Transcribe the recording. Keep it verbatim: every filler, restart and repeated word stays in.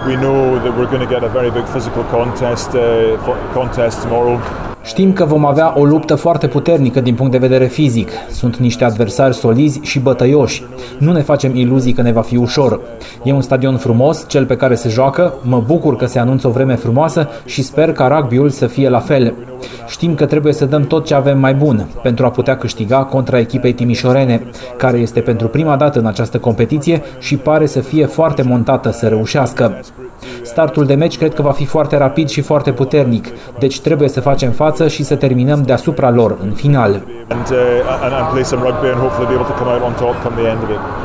We know that we're going to get a very big physical contest uh, contest tomorrow. Știm că vom avea o luptă foarte puternică din punct de vedere fizic. Sunt niște adversari solizi și bătăioși. Nu ne facem iluzii că ne va fi ușor. E un stadion frumos, cel pe care se joacă, mă bucur că se anunță o vreme frumoasă și sper ca rugby-ul să fie la fel. Știm că trebuie să dăm tot ce avem mai bun pentru a putea câștiga contra echipei timișorene, care este pentru prima dată în această competiție și pare să fie foarte montată să reușească. Startul de meci cred că va fi foarte rapid și foarte puternic, deci trebuie să facem față și să terminăm deasupra lor în final. And, uh, and, and play some rugby and hopefully be able to come out on top come the end of it.